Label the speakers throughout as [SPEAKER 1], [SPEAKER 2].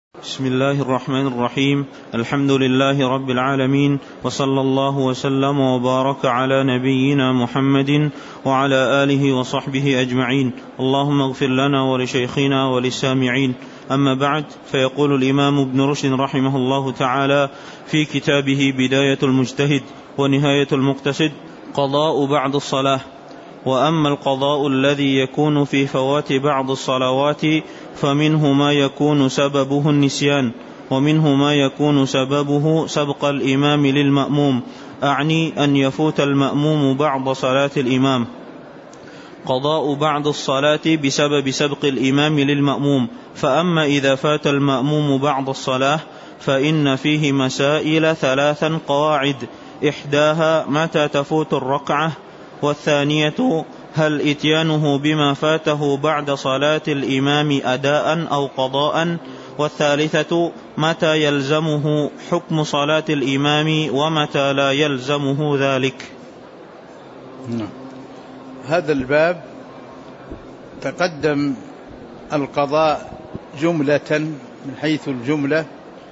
[SPEAKER 1] بسم الله الرحمن الرحيم. الحمد لله رب العالمين، وصلى الله وسلم وبارك على نبينا محمد وعلى آله وصحبه أجمعين. اللهم اغفر لنا ولشيخنا وللسامعين. أما بعد، فيقول الإمام ابن رشد رحمه الله تعالى في كتابه بداية المجتهد ونهاية المقتصد: قضاء بعض الصلاة. وأما القضاء الذي يكون في فوات بعض الصلوات فمنه ما يكون سببه النسيان، ومنه ما يكون سببه سبق الإمام للمأموم، أعني أن يفوت المأموم بعض صلاة الإمام. قضاء بعض الصلاة بسبب سبق الإمام للمأموم. فأما إذا فات المأموم بعض الصلاة فإن فيه مسائل 3 قواعد: إحداها متى تفوت الركعة، والثانية هل إتيانه بما فاته بعد صلاة الإمام أداء أو قضاء، والثالثة متى يلزمه حكم صلاة الإمام ومتى لا يلزمه ذلك.
[SPEAKER 2] هذا الباب تقدم القضاء جملة من حيث الجملة،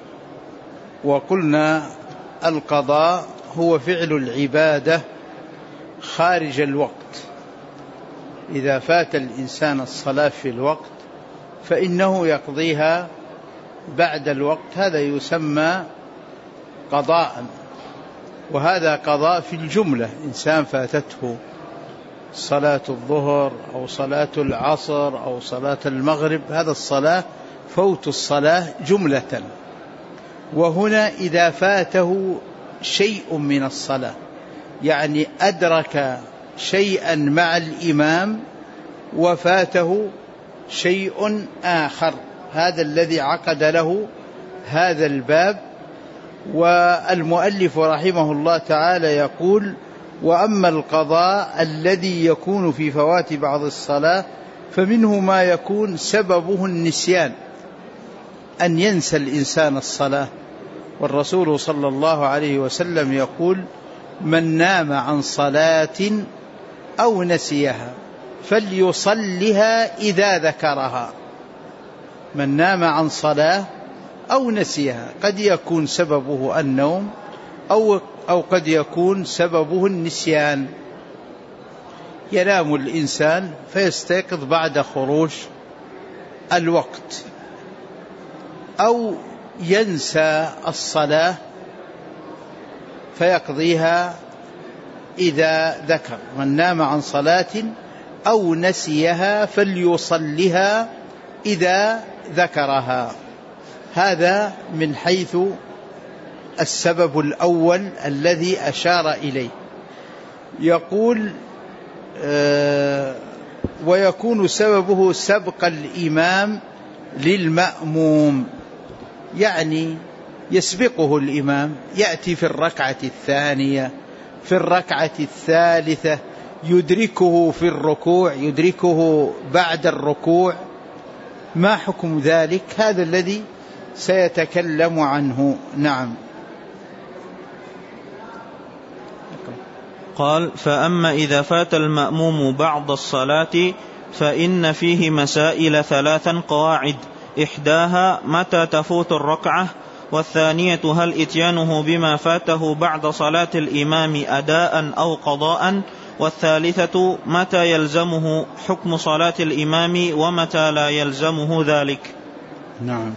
[SPEAKER 2] وقلنا القضاء هو فعل العبادة خارج الوقت. إذا فات الإنسان الصلاة في الوقت فإنه يقضيها بعد الوقت، هذا يسمى قضاء. وهذا قضاء في الجملة، إنسان فاتته صلاة الظهر أو صلاة العصر أو صلاة المغرب، هذا الصلاة فوت الصلاة جملة. وهنا إذا فاته شيء من الصلاة، يعني أدرك شيئا مع الإمام وفاته شيء آخر، هذا الذي عقد له هذا الباب. والمؤلف رحمه الله تعالى يقول: وأما القضاء الذي يكون في فوات بعض الصلاة فمنه ما يكون سببه النسيان، أن ينسى الإنسان الصلاة. والرسول صلى الله عليه وسلم يقول: من نام عن صلاة أو نسيها فليصلها إذا ذكرها. من نام عن صلاة أو نسيها، قد يكون سببه النوم أو قد يكون سببه النسيان. ينام الإنسان فيستيقظ بعد خروج الوقت، أو ينسى الصلاة فيقضيها إذا ذكر. من نام عن صلاة أو نسيها فليصلها إذا ذكرها. هذا من حيث السبب الأول الذي أشار إليه. يقول: ويكون سببه سبق الإمام للمأموم، يعني يسبقه الإمام، يأتي في الركعة الثانية، في الركعة الثالثة، يدركه في الركوع، يدركه بعد الركوع. ما حكم ذلك؟ هذا الذي سيتكلم عنه. نعم.
[SPEAKER 1] قال: فأما إذا فات المأموم بعض الصلاة فإن فيه مسائل 3 قواعد: إحداها متى تفوت الركعة، والثانية هل إتيانه بما فاته بعد صلاة الإمام أداء أو قضاء، والثالثة متى يلزمه حكم صلاة الإمام ومتى لا يلزمه ذلك.
[SPEAKER 2] نعم.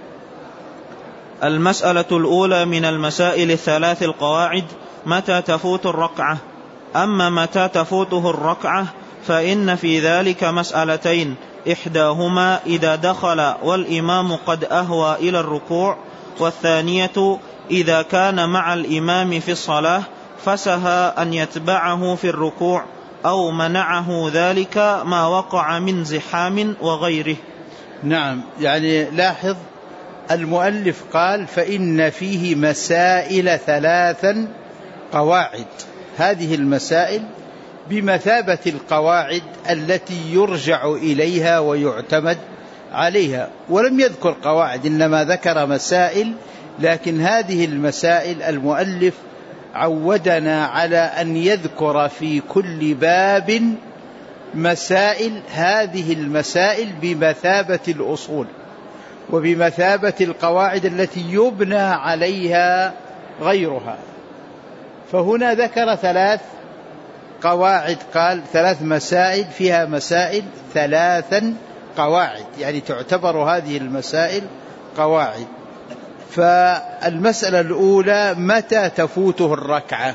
[SPEAKER 1] المسألة الأولى من المسائل 3 القواعد: متى تفوت الركعة. أما متى تفوته الركعة فإن في ذلك مسألتين: إحداهما إذا دخل والإمام قد أهوى إلى الركوع، والثانية إذا كان مع الإمام في الصلاة فسهى أن يتبعه في الركوع أو منعه ذلك ما وقع من زحام وغيره.
[SPEAKER 2] نعم، يعني لاحظ المؤلف قال: فإن فيه مسائل 3 قواعد. هذه المسائل بمثابة القواعد التي يرجع إليها ويعتمد عليها، ولم يذكر قواعد، إنما ذكر مسائل. لكن هذه المسائل المؤلف عودنا على أن يذكر في كل باب مسائل، هذه المسائل بمثابة الأصول. وبمثابة القواعد التي يبنى عليها غيرها. فهنا ذكر 3 قواعد، قال 3 مسائل، فيها مسائل 3 قواعد، يعني تعتبر هذه المسائل قواعد. فالمسألة الأولى: متى تفوته الركعة؟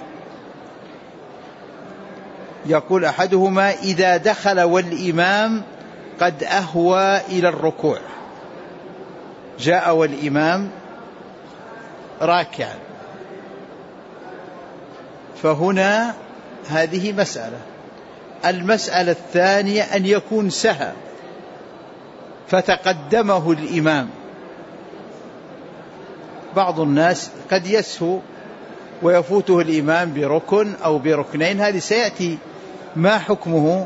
[SPEAKER 2] يقول أحدهما: إذا دخل والإمام قد أهوى إلى الركوع، جاء والإمام راكعا، فهنا هذه مسألة. المسألة الثانية: أن يكون سهى فتقدمه الإمام. بعض الناس قد يسهو ويفوته الإمام بركن أو بركنين، هذه سيأتي ما حكمه.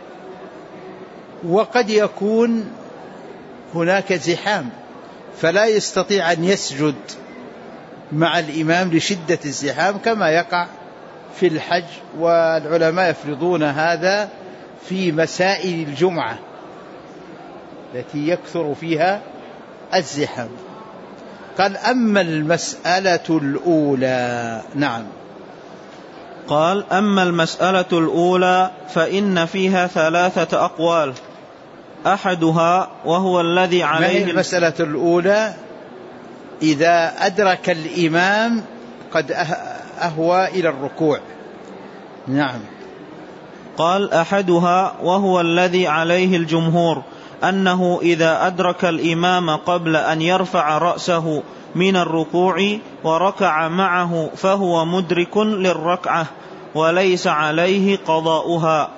[SPEAKER 2] وقد يكون هناك زحام فلا يستطيع أن يسجد مع الإمام لشدة الزحام، كما يقع في الحج، والعلماء يفرضون هذا في مسائل الجمعة التي يكثر فيها الزحام. قال: أما المسألة الأولى. نعم.
[SPEAKER 1] قال: أما المسألة الأولى فإن فيها 3 أقوال، أحدها وهو الذي عليه.
[SPEAKER 2] ما هي المسألة الأولى؟ إذا أدرك الإمام قد أهوى إلى الركوع. نعم.
[SPEAKER 1] قال: أحدها وهو الذي عليه الجمهور، أنه إذا أدرك الإمام قبل أن يرفع رأسه من الركوع وركع معه فهو مدرك للركعة وليس عليه قضاؤها.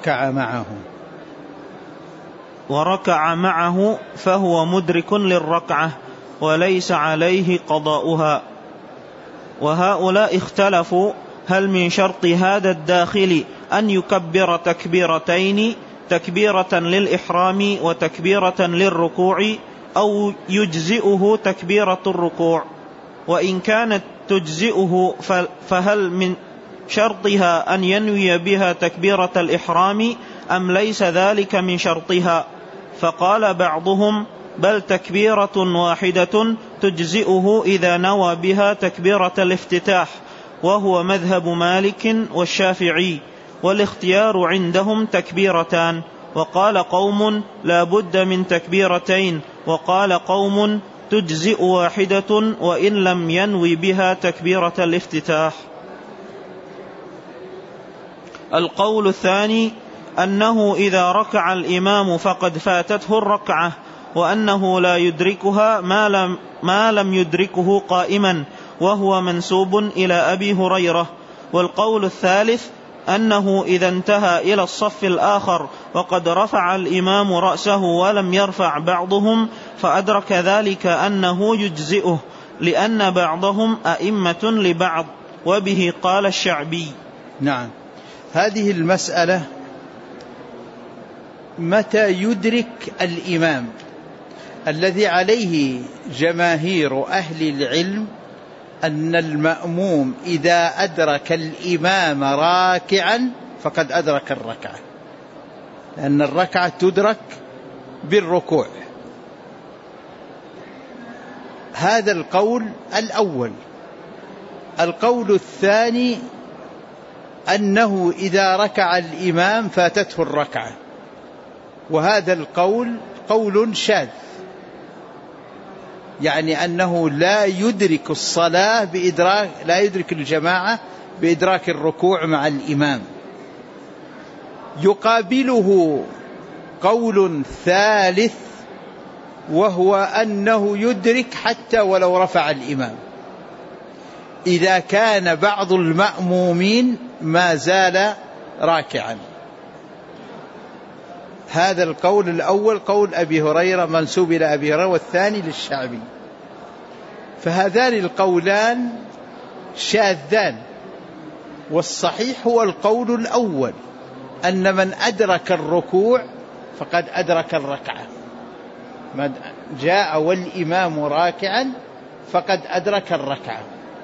[SPEAKER 1] وركع معه فهو مدرك للركعة وليس عليه قضاؤها. وهؤلاء اختلفوا هل من شرط هذا الداخل أن يكبر تكبيرتين، تكبيرة للإحرام وتكبيرة للركوع، أو يجزئه تكبيرة الركوع؟ وإن كانت تجزئه فهل من شرطها أن ينوي بها تكبيرة الإحرام أم ليس ذلك من شرطها؟ فقال بعضهم: بل تكبيرة واحدة تجزئه إذا نوى بها تكبيرة الافتتاح، وهو مذهب مالك والشافعي، والاختيار عندهم تكبيرتان. وقال قوم: لا بد من تكبيرتين، وقال قوم: تجزئ واحدة وإن لم ينوي بها تكبيرة الافتتاح. القول الثاني أنه إذا ركع الإمام فقد فاتته الركعة، وأنه لا يدركها ما لم يدركه قائما، وهو منسوب إلى أبي هريرة. والقول الثالث أنه إذا انتهى إلى الصف الآخر وقد رفع الإمام رأسه ولم يرفع بعضهم فأدرك ذلك أنه يجزئه، لأن بعضهم أئمة لبعض، وبه قال الشعبي.
[SPEAKER 2] نعم. هذه المسألة: متى يدرك الإمام؟ الذي عليه جماهير أهل العلم أن المأموم إذا أدرك الإمام راكعا فقد أدرك الركعة، لأن الركعة تدرك بالركوع. هذا القول الأول. القول الثاني أنه إذا ركع الإمام فاتته الركعة، وهذا القول قول شاذ، يعني أنه لا يدرك الصلاة بإدراك، لا يدرك الجماعة بإدراك الركوع مع الإمام. يقابله قول ثالث، وهو أنه يدرك حتى ولو رفع الإمام، إذا كان بعض المأمومين ما زال راكعا. هذا القول الأول قول أبي هريرة منسوب إلى أبي هريرة، والثاني للشعبي. فهذان القولان شاذان، والصحيح هو القول الأول، أن من أدرك الركوع فقد أدرك الركعة، من جاء والإمام راكعا فقد أدرك الركعة.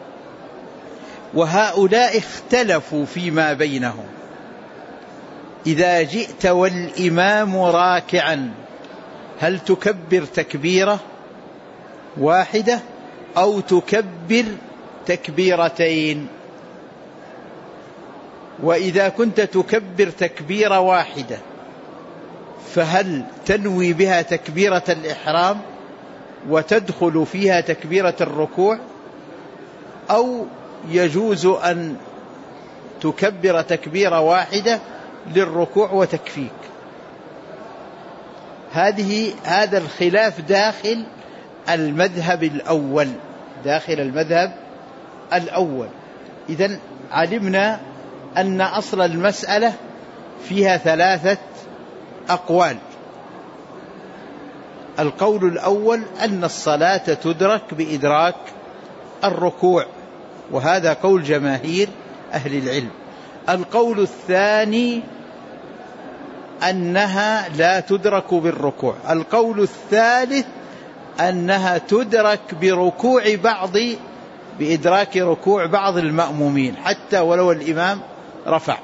[SPEAKER 2] وهؤلاء اختلفوا فيما بينهم: إذا جئت والإمام راكعا هل تكبر تكبيرة واحدة أو تكبر تكبيرتين. وإذا كنت تكبر تكبيرة واحدة فهل تنوي بها تكبيرة الإحرام وتدخل فيها تكبيرة الركوع، أو يجوز أن تكبر تكبيرة واحدة للركوع وتكفيك؟ هذا الخلاف داخل المذهب الأول، داخل المذهب الأول. إذن علمنا أن أصل المسألة فيها 3 أقوال. القول الأول أن الصلاة تدرك بإدراك الركوع، وهذا قول جماهير أهل العلم. القول الثاني أنها لا تدرك بالركوع. القول الثالث أنها تدرك بإدراك ركوع بعض المأمومين حتى ولو الإمام رفع.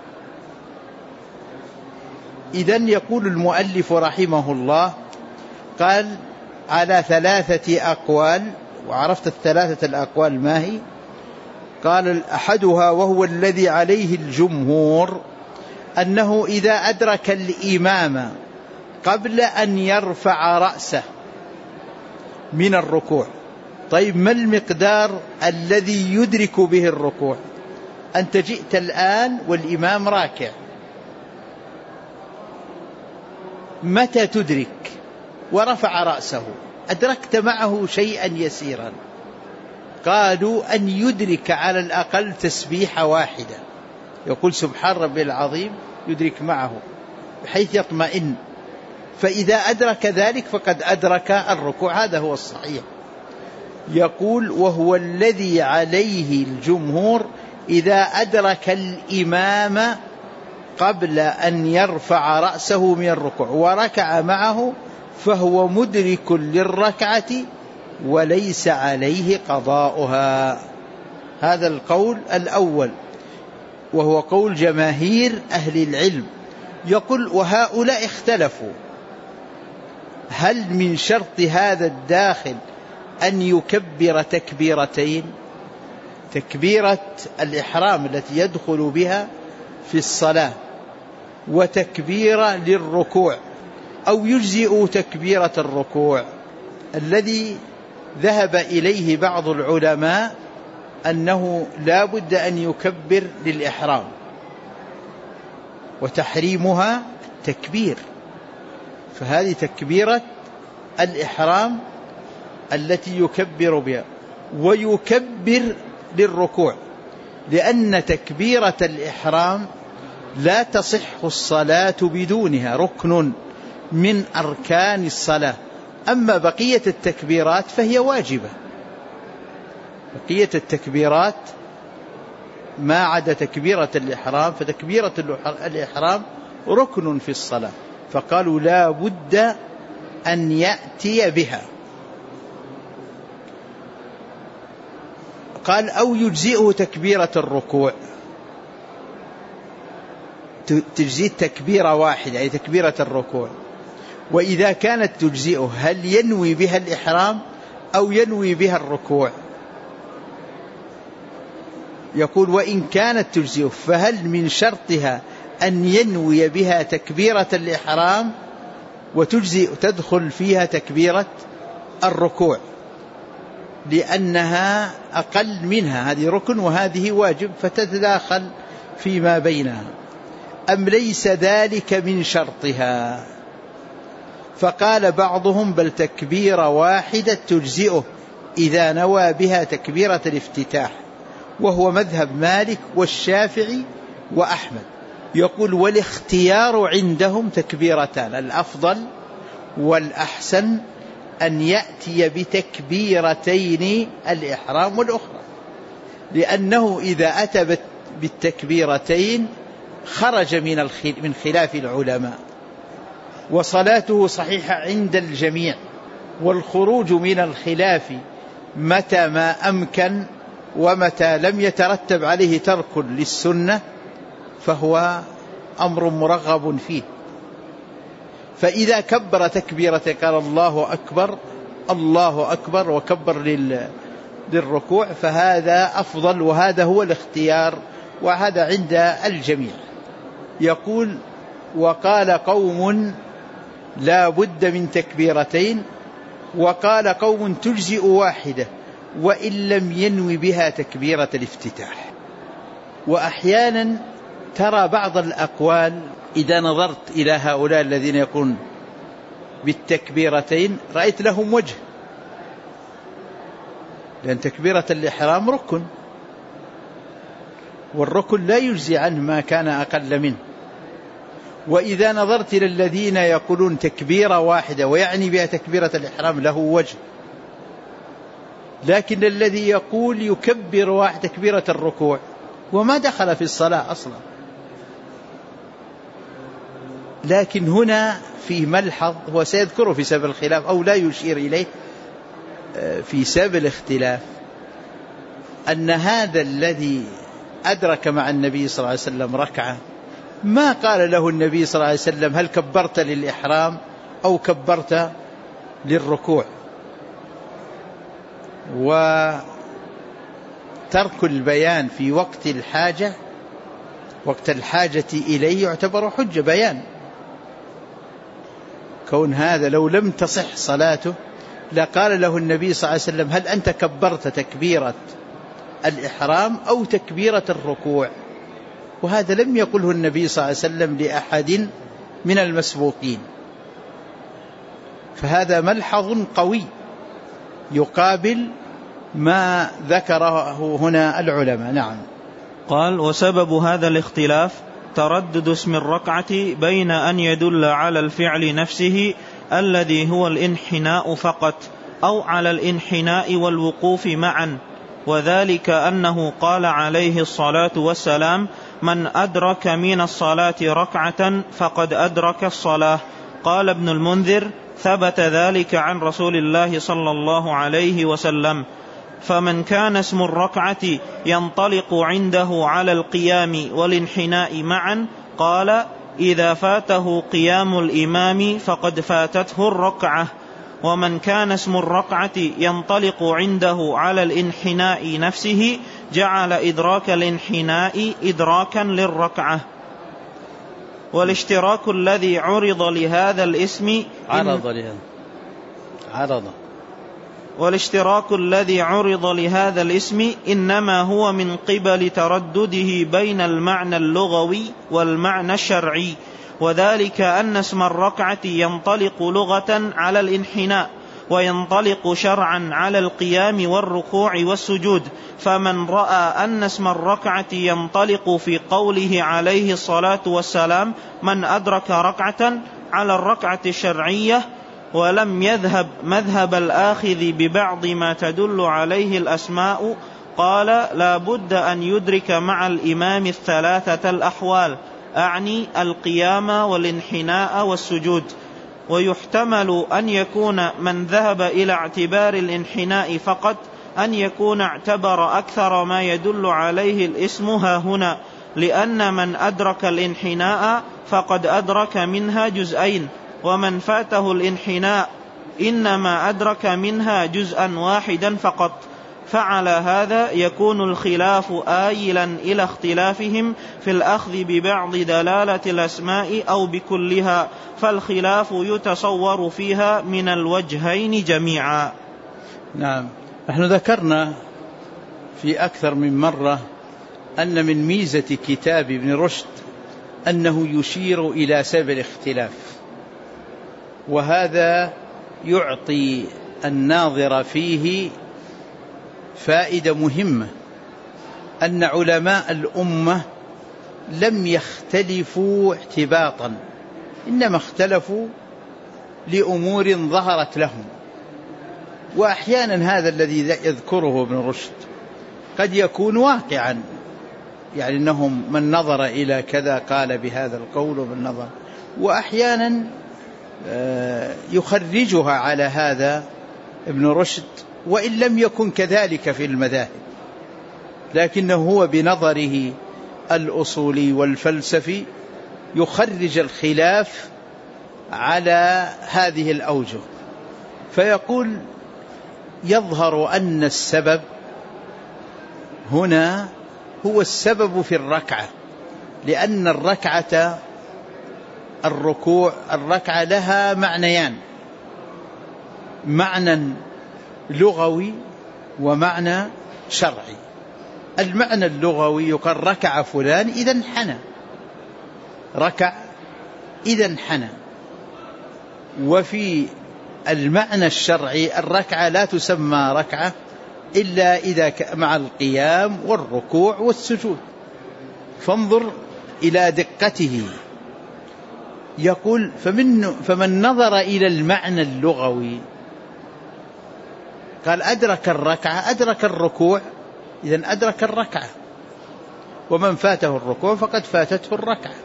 [SPEAKER 2] إذن يقول المؤلف رحمه الله قال على 3 أقوال، وعرفت 3 الأقوال ما هي؟ قال أحدها وهو الذي عليه الجمهور أنه إذا أدرك الإمام قبل أن يرفع رأسه من الركوع. طيب ما المقدار الذي يدرك به الركوع؟ أنت جئت الآن والإمام راكع، متى تدرك؟ ورفع رأسه، أدركت معه شيئا يسيرا. قالوا أن يدرك على الأقل تسبيحة واحدة، يقول سبحان ربي العظيم، يدرك معه بحيث يطمئن. فإذا أدرك ذلك فقد أدرك الركوع، هذا هو الصحيح. يقول وهو الذي عليه الجمهور إذا أدرك الإمام قبل أن يرفع رأسه من الركوع وركع معه فهو مدرك للركعة وليس عليه قضاؤها. هذا القول الأول وهو قول جماهير أهل العلم. يقول وهؤلاء اختلفوا، هل من شرط هذا الداخل أن يكبر تكبيرتين؟ تكبيرة الإحرام التي يدخل بها في الصلاة وتكبيرة للركوع، أو يجزئ تكبيرة الركوع؟ الذي ذهب إليه بعض العلماء أنه لا بد أن يكبر للإحرام، وتحريمها تكبير، فهذه تكبيرة الإحرام التي يكبر بها. ويكبر للركوع، لأن تكبيرة الإحرام لا تصح الصلاة بدونها، ركن من أركان الصلاة. أما بقية التكبيرات فهي واجبة، بقية التكبيرات ما عدا تكبيرة الإحرام، فتكبيرة الإحرام ركن في الصلاة، فقالوا لا بد أن يأتي بها. قال أو يجزئه تكبيرة الركوع، تجزئ تكبيرة واحدة أي تكبيرة الركوع. وإذا كانت تجزئه هل ينوي بها الإحرام أو ينوي بها الركوع؟ يقول وإن كانت تجزئه فهل من شرطها أن ينوي بها تكبيرة الإحرام وتجزئ تدخل فيها تكبيرة الركوع، لأنها أقل منها، هذه ركن وهذه واجب فتتداخل فيما بينها، أم ليس ذلك من شرطها؟ فقال بعضهم بل تكبيرة واحدة تجزئه إذا نوى بها تكبيرة الافتتاح، وهو مذهب مالك والشافعي وأحمد. يقول والاختيار عندهم تكبيرتان، الأفضل والأحسن أن يأتي بتكبيرتين الإحرام والأخرى، لأنه إذا أتى بالتكبيرتين خرج من خلاف العلماء، وصلاته صحيحة عند الجميع، والخروج من الخلاف متى ما أمكن ومتى لم يترتب عليه ترك للسنة فهو أمر مرغب فيه. فإذا كبر تكبيرة قال الله أكبر الله أكبر وكبر للركوع، فهذا أفضل، وهذا هو الاختيار، وهذا عند الجميع. يقول: وقال قوم لا بد من تكبيرتين، وقال قوم تجزئ واحدة وإن لم ينوي بها تكبيرة الافتتاح. وأحيانا ترى بعض الأقوال إذا نظرت إلى هؤلاء الذين يقولون بالتكبيرتين رأيت لهم وجه، لأن تكبيرة الإحرام ركن، والركن لا يجزي عنه ما كان أقل منه. وإذا نظرت إلى الذين يقولون تكبيرة واحدة ويعني بها تكبيرة الإحرام له وجه، لكن الذي يقول يكبر واحد تكبيرة الركوع وما دخل في الصلاة أصلا. لكن هنا في ملحظ هو سيذكره في سبب الخلاف أو لا يشير إليه في سبب الاختلاف، أن هذا الذي أدرك مع النبي صلى الله عليه وسلم ركعة ما قال له النبي صلى الله عليه وسلم هل كبرت للإحرام أو كبرت للركوع. وترك البيان في وقت الحاجة، وقت الحاجة إليه، يعتبر حجة بيان. كون هذا لو لم تصح صلاته لقال له النبي صلى الله عليه وسلم هل أنت كبرت تكبيرة الإحرام أو تكبيرة الركوع، وهذا لم يقله النبي صلى الله عليه وسلم لأحد من المسبوقين. فهذا ملحظ قوي يقابل ما ذكره هنا العلماء. نعم.
[SPEAKER 1] قال: وسبب هذا الاختلاف تردد اسم الركعة بين أن يدل على الفعل نفسه الذي هو الانحناء فقط أو على الانحناء والوقوف معا، وذلك أنه قال عليه الصلاة والسلام: من أدرك من الصلاة ركعة فقد أدرك الصلاة. قال ابن المنذر: ثبت ذلك عن رسول الله صلى الله عليه وسلم. فمن كان اسم الركعة ينطلق عنده على القيام والانحناء معا قال: إذا فاته قيام الإمام فقد فاتته الركعة. ومن كان اسم الركعة ينطلق عنده على الانحناء نفسه جعل إدراك الانحناء إدراكا للركعة. والاشتراك الذي عرض لهذا الاسم والاشتراك الذي عرض لهذا الاسم إنما هو من قبل تردده بين المعنى اللغوي والمعنى الشرعي، وذلك أن اسم الركعة ينطلق لغة على الانحناء وينطلق شرعا على القيام والركوع والسجود. فمن رأى أن اسم الركعة ينطلق في قوله عليه الصلاة والسلام من أدرك ركعة على الركعة الشرعية ولم يذهب مذهب الآخذ ببعض ما تدل عليه الأسماء قال: لا بد أن يدرك مع الإمام الثلاثة الأحوال، أعني القيام والانحناء والسجود. ويحتمل أن يكون من ذهب إلى اعتبار الانحناء فقط أن يكون اعتبر أكثر ما يدل عليه الاسم هنا، لأن من أدرك الانحناء فقد أدرك منها جزئين، ومن فاته الانحناء إنما أدرك منها جزءا واحدا فقط. فعلى هذا يكون الخلاف آيلا إلى اختلافهم في الأخذ ببعض دلالة الأسماء أو بكلها، فالخلاف يتصور فيها من الوجهين جميعا.
[SPEAKER 2] نعم. نحن ذكرنا في أكثر من مرة أن من ميزة كتاب ابن رشد أنه يشير إلى سبب الاختلاف، وهذا يعطي الناظر فيه فائدة مهمة، أن علماء الأمة لم يختلفوا اعتباطا، إنما اختلفوا لأمور ظهرت لهم. وأحيانا هذا الذي يذكره ابن رشد قد يكون واقعا، يعني أنهم من نظر إلى كذا قال بهذا القول ومن نظر، وأحيانا يخرجها على هذا ابن رشد وإن لم يكن كذلك في المذاهب، لكنه هو بنظره الأصولي والفلسفي يخرج الخلاف على هذه الأوجه، فيقول يظهر أن السبب هنا هو السبب في الركعة، لأن الركعة لها معنيان، معنى لغوي ومعنى شرعي. المعنى اللغوي يقال ركع فلان إذا انحنى، ركع إذا انحنى. وفي المعنى الشرعي الركعة لا تسمى ركعة إلا إذا مع القيام والركوع والسجود. فانظر إلى دقته، يقول فمن نظر إلى المعنى اللغوي قال أدرك الركعة أدرك الركوع، إذن أدرك الركعة، ومن فاته الركوع فقد فاتته الركعة.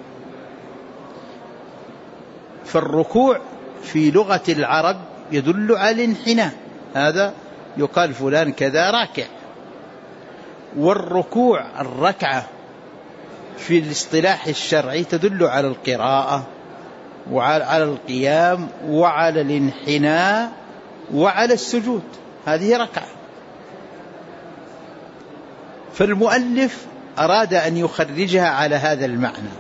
[SPEAKER 2] فالركوع في لغة العرب يدل على الانحناء، هذا يقال فلان كذا راكع. والركوع الركعة في الاصطلاح الشرعي تدل على القراءة وعلى القيام وعلى الانحناء وعلى السجود، هذه ركعة. فالمؤلف أراد أن يخرجها على هذا المعنى،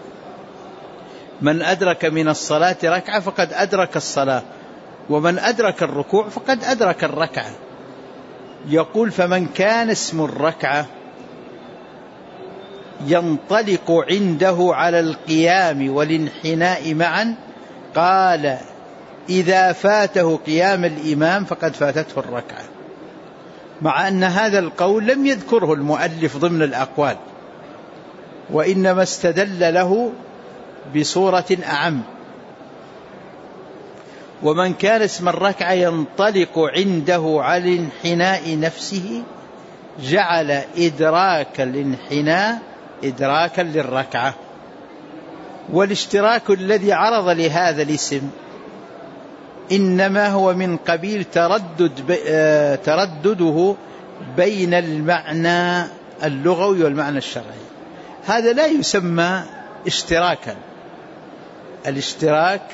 [SPEAKER 2] من أدرك من الصلاة ركعة فقد أدرك الصلاة، ومن أدرك الركوع فقد أدرك الركعة. يقول فمن كان اسم الركعة ينطلق عنده على القيام والانحناء معا، قال إذا فاته قيام الإمام فقد فاتته الركعة، مع أن هذا القول لم يذكره المؤلف ضمن الأقوال، وإنما استدل له بصورة أعم. ومن كان اسم الركعة ينطلق عنده على الانحناء نفسه جعل إدراك الانحناء إدراكا للركعة. والاشتراك الذي عرض لهذا الاسم إنما هو من قبيل تردده بين المعنى اللغوي والمعنى الشرعي، هذا لا يسمى اشتراكا. الاشتراك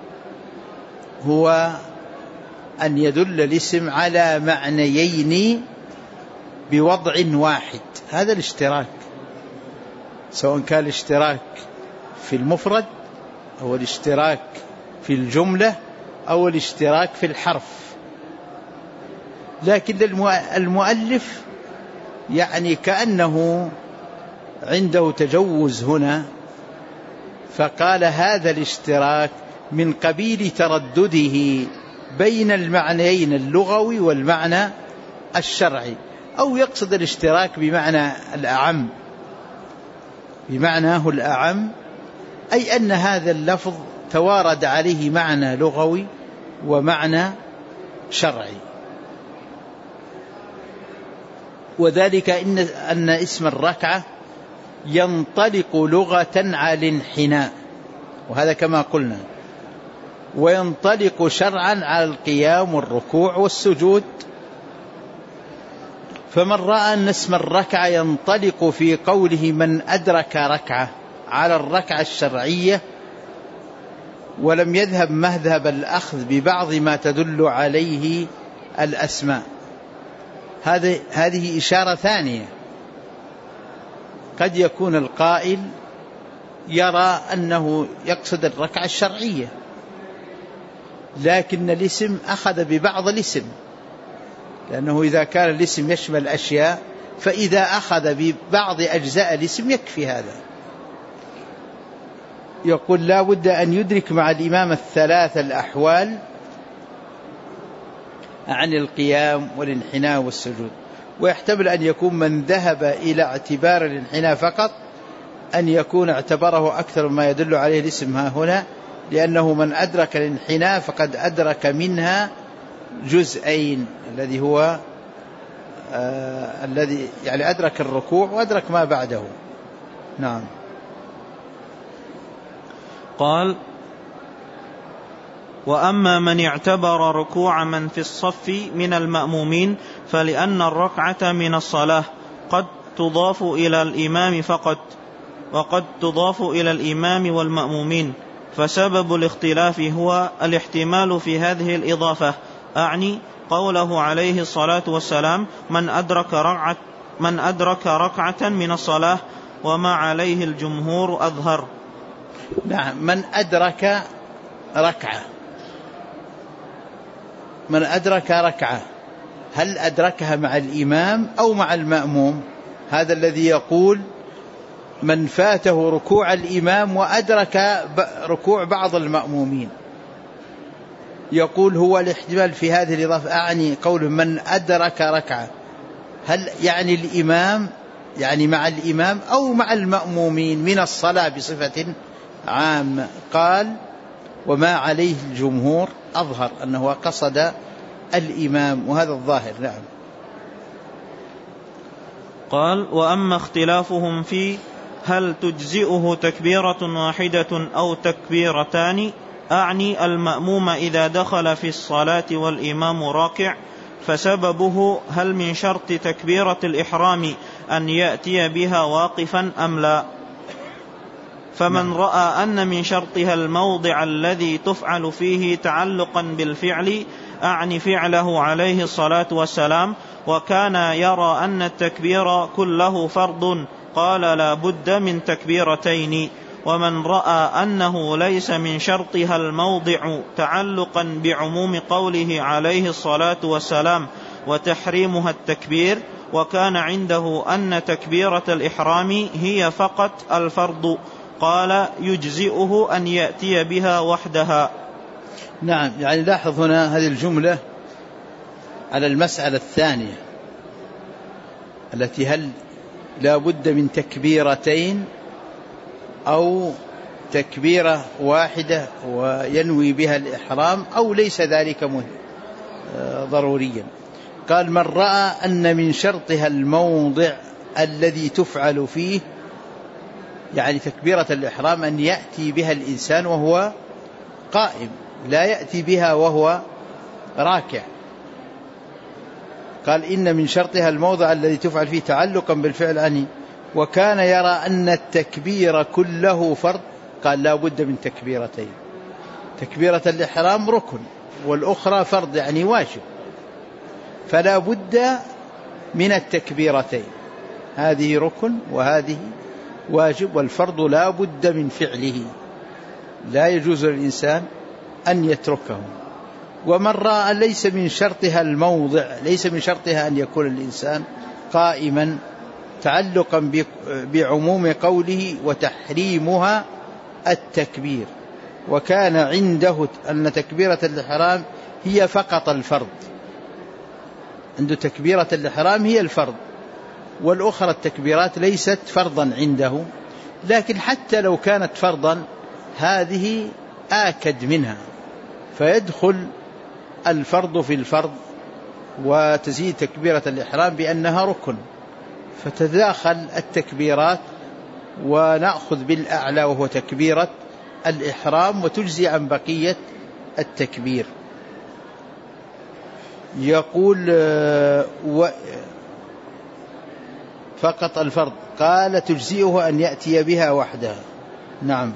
[SPEAKER 2] هو أن يدل الاسم على معنيين بوضع واحد، هذا الاشتراك، سواء كان الاشتراك في المفرد أو الاشتراك في الجملة أو الاشتراك في الحرف. لكن المؤلف يعني كأنه عنده تجوز هنا، فقال هذا الاشتراك من قبيل تردده بين المعنيين اللغوي والمعنى الشرعي، أو يقصد الاشتراك بمعنى الأعم، بمعناه الأعم، أي أن هذا اللفظ توارد عليه معنى لغوي ومعنى شرعي. وذلك أن اسم الركعة ينطلق لغة على الانحناء، وهذا كما قلنا، وينطلق شرعا على القيام والركوع والسجود. فمن رأى أن اسم الركعة ينطلق في قوله من أدرك ركعة على الركعة الشرعية، ولم يذهب مذهب الأخذ ببعض ما تدل عليه الأسماء، هذه إشارة ثانية. قد يكون القائل يرى أنه يقصد الركعة الشرعية، لكن الاسم أخذ ببعض الاسم، لأنه إذا كان الاسم يشمل أشياء فإذا أخذ ببعض أجزاء الاسم يكفي هذا. يقول لا بد أن يدرك مع الإمام الثلاث الأحوال عن القيام والانحناء والسجود. ويحتمل أن يكون من ذهب إلى اعتبار الانحناء فقط أن يكون اعتبره أكثر ما يدل عليه الاسم ها هنا، لأنه من أدرك الانحناء فقد أدرك منها جزئين، الذي هو الذي يعني أدرك الركوع وأدرك ما بعده. نعم.
[SPEAKER 1] قال وأما من اعتبر ركوع من في الصف من المأمومين فلأن الركعة من الصلاة قد تضاف إلى الإمام فقط، وقد تضاف إلى الإمام والمأمومين، فسبب الاختلاف هو الاحتمال في هذه الإضافة، أعني قوله عليه الصلاة والسلام: من أدرك ركعة من الصلاة، وما عليه الجمهور أظهر.
[SPEAKER 2] نعم، من أدرك ركعة هل أدركها مع الإمام أو مع المأموم؟ هذا الذي يقول من فاته ركوع الإمام وأدرك ركوع بعض المأمومين، يقول هو الاحتمال في هذه الإضافة أعني قول من أدرك ركعة، هل يعني الإمام يعني مع الإمام أو مع المأمومين من الصلاة بصفة عامة؟ قال وما عليه الجمهور أظهر أنه قصد الإمام، وهذا الظاهر. نعم.
[SPEAKER 1] قال: وأما اختلافهم في هل تجزئه تكبيرة واحدة أو تكبيرتان، أعني المأموم إذا دخل في الصلاة والإمام راكع، فسببه هل من شرط تكبيرة الإحرام أن يأتي بها واقفا أم لا؟ فمن رأى أن من شرطها الموضع الذي تفعل فيه تعلقا بالفعل، أعني فعله عليه الصلاة والسلام، وكان يرى أن التكبير كله فرض، قال لا بد من تكبيرتين. ومن رأى أنه ليس من شرطها الموضع تعلقا بعموم قوله عليه الصلاة والسلام وتحريمها التكبير، وكان عنده أن تكبيرة الإحرام هي فقط الفرض، قال يجزئه أن يأتي بها وحدها.
[SPEAKER 2] نعم، يعني لاحظ هنا هذه الجملة على المسألة الثانية التي هل لا بد من تكبيرتين أو تكبيرة واحدة وينوي بها الإحرام أو ليس ذلك ضروريا. قال من رأى أن من شرطها الموضع الذي تفعل فيه، يعني تكبيرة الإحرام أن يأتي بها الإنسان وهو قائم، لا يأتي بها وهو راكع. قال إن من شرطها الموضع الذي تفعل فيه تعلقا بالفعل عني، وكان يرى أن التكبير كله فرض، قال لا بد من تكبيرتين. تكبيرة الإحرام ركن والأخرى فرض يعني واجب، فلا بد من التكبيرتين، هذه ركن وهذه واجب، والفرض لا بد من فعله، لا يجوز للإنسان أن يتركه. ومن رأى ليس من شرطها الموضع، ليس من شرطها أن يكون الإنسان قائما تعلقا بعموم قوله وتحريمها التكبير، وكان عنده أن تكبيرة الإحرام هي فقط الفرض، عنده تكبيرة الإحرام هي الفرض، والأخرى التكبيرات ليست فرضا عنده، لكن حتى لو كانت فرضا هذه آكد منها، فيدخل الفرض في الفرض وتزيد تكبيرة الإحرام بأنها ركن، فتداخل التكبيرات ونأخذ بالأعلى وهو تكبيرة الإحرام وتجزي عن بقية التكبير. يقول فقط الفرض، قال تجزئه أن يأتي بها وحدها. نعم.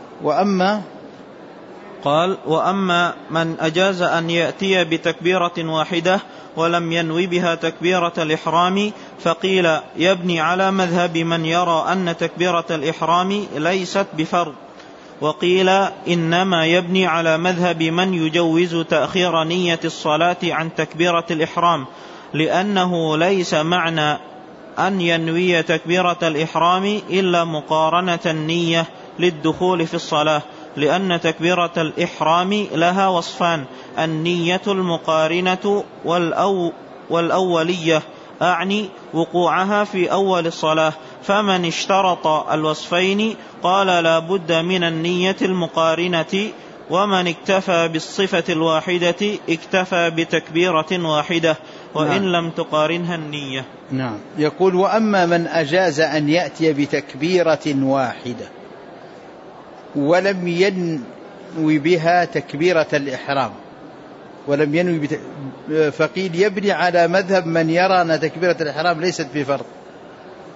[SPEAKER 1] وأما من أجاز أن يأتي بتكبيرة واحدة ولم ينوي بها تكبيرة الإحرام، فقيل يبني على مذهب من يرى أن تكبيرة الإحرام ليست بفرض، وقيل إنما يبني على مذهب من يجوز تأخير نية الصلاة عن تكبيرة الإحرام، لأنه ليس معنى أن ينوي تكبيرة الإحرام إلا مقارنة النية للدخول في الصلاة، لأن تكبيرة الإحرام لها وصفان: النية المقارنة والأولية، أعني وقوعها في أول الصلاة. فمن اشترط الوصفين قال لا بد من النية المقارنة، ومن اكتفى بالصفة الواحدة اكتفى بتكبيرة واحدة وإن لم تقارنها النية.
[SPEAKER 2] نعم. يقول وأما من أجاز أن يأتي بتكبيرة واحدة ولم ينوي بها تكبيرة الإحرام ولم ينوي فقيل يبني على مذهب من يرى أن تكبيرة الإحرام ليست بفرض،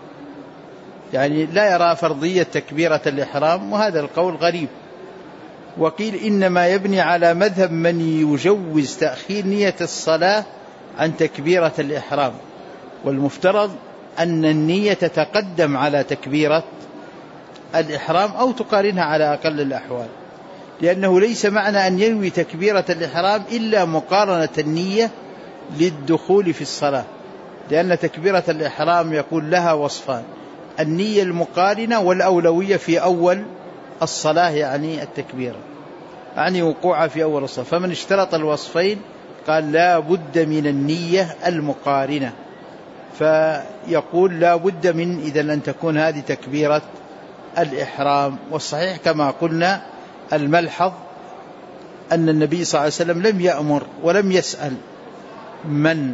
[SPEAKER 2] يعني لا يرى فرضية تكبيرة الإحرام، وهذا القول غريب، وقيل إنما يبني على مذهب من يجوز تأخير نية الصلاة عن تكبيرة الإحرام، والمفترض أن النية تتقدم على تكبيرة الإحرام أو تقارنها على أقل الأحوال، لأنه ليس معنى أن ينوي تكبيرة الإحرام إلا مقارنة النية للدخول في الصلاة، لأن تكبيرة الإحرام يقول لها وصفان: النية المقارنة والأولوية في أول الصلاة، يعني التكبيرة يعني وقوعها في أول الصلاة. فمن اشترط الوصفين قال لا بد من النية المقارنة، فيقول لا بد من إذن أن تكون هذه تكبيرة الإحرام. والصحيح كما قلنا الملحظ أن النبي صلى الله عليه وسلم لم يأمر ولم يسأل من